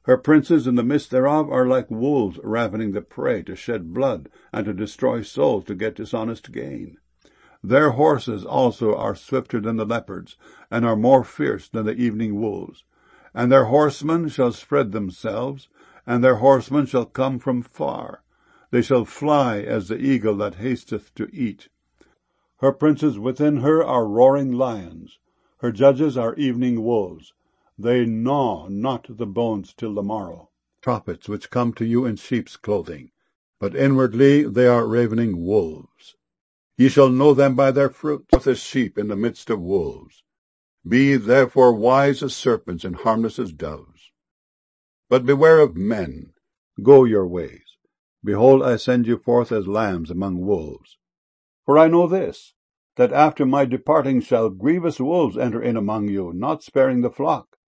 Her princes in the midst thereof are like wolves ravening the prey, to shed blood, and to destroy souls, to get dishonest gain. Their horses also are swifter than the leopards, and are more fierce than the evening wolves. And their horsemen shall spread themselves, and their horsemen shall come from far. They shall fly as the eagle that hasteth to eat. Her princes within her are roaring lions. Her judges are evening wolves. They gnaw not the bones till the morrow. Prophets which come to you in sheep's clothing, but inwardly they are ravening wolves. Ye shall know them by their fruit, as sheep in the midst of wolves. Be therefore wise as serpents and harmless as doves. But beware of men. Go your ways. Behold, I send you forth as lambs among wolves. For I know this, that after my departing shall grievous wolves enter in among you, not sparing the flock.